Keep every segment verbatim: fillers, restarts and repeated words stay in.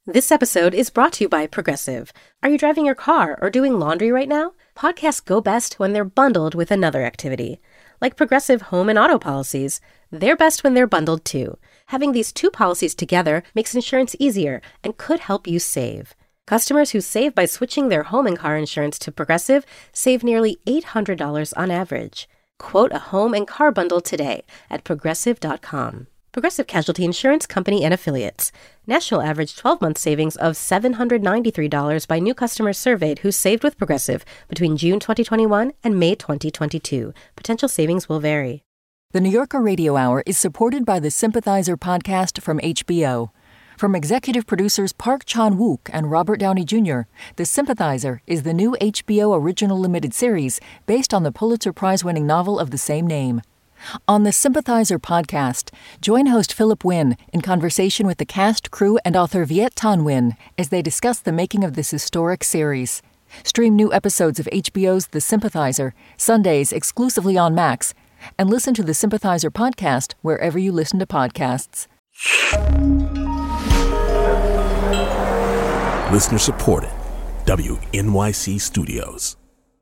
This episode is brought to you by Progressive. Are you driving your car or doing laundry right now? Podcasts go best when they're bundled with another activity. Like Progressive home and auto policies, they're best when they're bundled too. Having these two policies together makes insurance easier and could help you save. Customers who save by switching their home and car insurance to Progressive save nearly eight hundred dollars on average. Quote a home and car bundle today at progressive dot com. Progressive Casualty Insurance Company and Affiliates. National average twelve-month savings of seven hundred ninety-three dollars by new customers surveyed who saved with Progressive between June twenty twenty-one and May twenty twenty-two. Potential savings will vary. The New Yorker Radio Hour is supported by the Sympathizer podcast from H B O. From executive producers Park Chan-wook and Robert Downey Junior, The Sympathizer is the new H B O original limited series based on the Pulitzer Prize-winning novel of the same name. On the Sympathizer podcast, join host Philip Wynn in conversation with the cast, crew, and author Viet Thanh Nguyen as they discuss the making of this historic series. Stream new episodes of H B O's The Sympathizer, Sundays exclusively on Max, and listen to the Sympathizer podcast wherever you listen to podcasts. Listener supported. W N Y C Studios.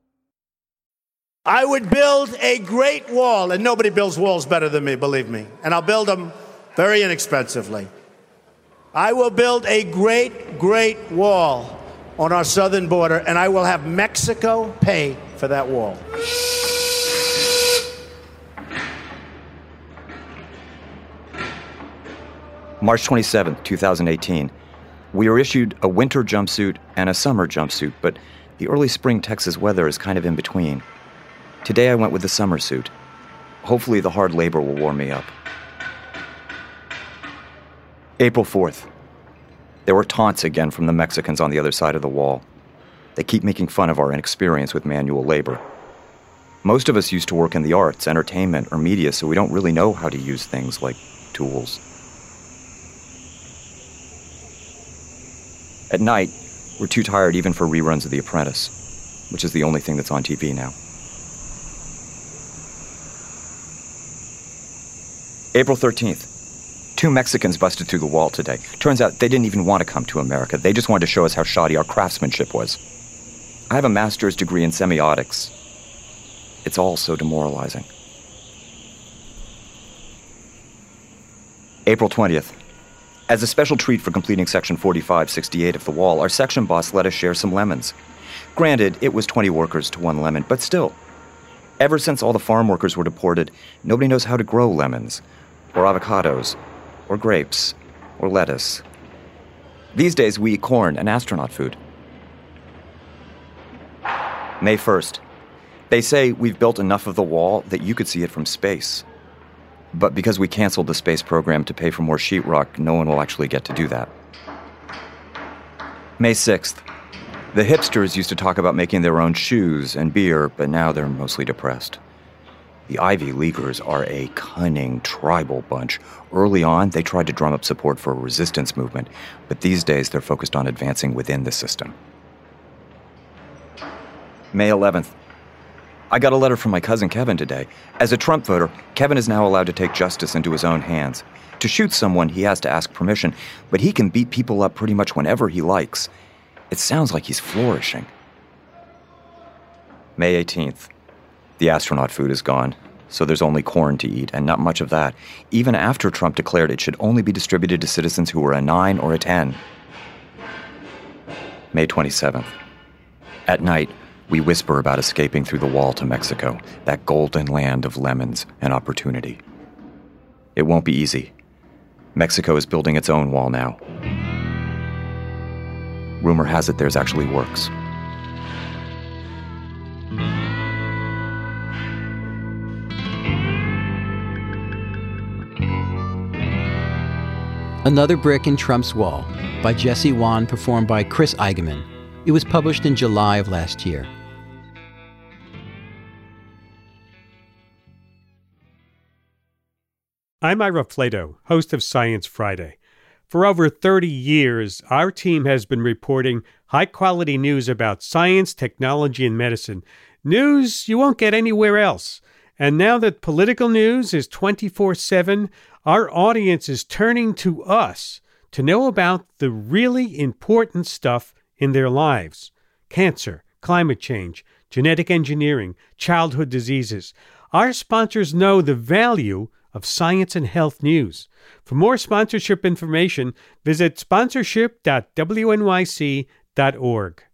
I would build a great wall, and nobody builds walls better than me, believe me. And I'll build them very inexpensively. I will build a great, great wall on our southern border, and I will have Mexico pay for that wall. March twenty-seventh, twenty eighteen. We were issued a winter jumpsuit and a summer jumpsuit, but the early spring Texas weather is kind of in between. Today I went with the summer suit. Hopefully the hard labor will warm me up. April fourth. There were taunts again from the Mexicans on the other side of the wall. They keep making fun of our inexperience with manual labor. Most of us used to work in the arts, entertainment, or media, so we don't really know how to use things like tools. At night, we're too tired even for reruns of The Apprentice, which is the only thing that's on T V now. April thirteenth. Two Mexicans busted through the wall today. Turns out they didn't even want to come to America. They just wanted to show us how shoddy our craftsmanship was. I have a master's degree in semiotics. It's all so demoralizing. April twentieth. As a special treat for completing section forty-five sixty-eight of the wall, our section boss let us share some lemons. Granted, it was twenty workers to one lemon, but still. Ever since all the farm workers were deported, nobody knows how to grow lemons, or avocados, or grapes, or lettuce. These days, we eat corn and astronaut food. May first. They say we've built enough of the wall that you could see it from space. But because we canceled the space program to pay for more sheetrock, no one will actually get to do that. May sixth. The hipsters used to talk about making their own shoes and beer, but now they're mostly depressed. The Ivy Leaguers are a cunning tribal bunch. Early on, they tried to drum up support for a resistance movement, but these days they're focused on advancing within the system. May eleventh. I got a letter from my cousin Kevin today. As a Trump voter, Kevin is now allowed to take justice into his own hands. To shoot someone, he has to ask permission, but he can beat people up pretty much whenever he likes. It sounds like he's flourishing. May eighteenth. The astronaut food is gone, so there's only corn to eat, and not much of that, even after Trump declared it should only be distributed to citizens who were a nine or a ten. May twenty-seventh. At night, we whisper about escaping through the wall to Mexico, that golden land of lemons and opportunity. It won't be easy. Mexico is building its own wall now. Rumor has it there's actually works. Another Brick in Trump's Wall by Jesse Wan, performed by Chris Eigenmann. It was published in July of last year. I'm Ira Flato, host of Science Friday. For over thirty years, our team has been reporting high-quality news about science, technology, and medicine. News you won't get anywhere else. And now that political news is twenty-four seven, our audience is turning to us to know about the really important stuff in their lives: cancer, climate change, genetic engineering, childhood diseases. Our sponsors know the value of science and health news. For more sponsorship information, visit sponsorship dot w n y c dot org.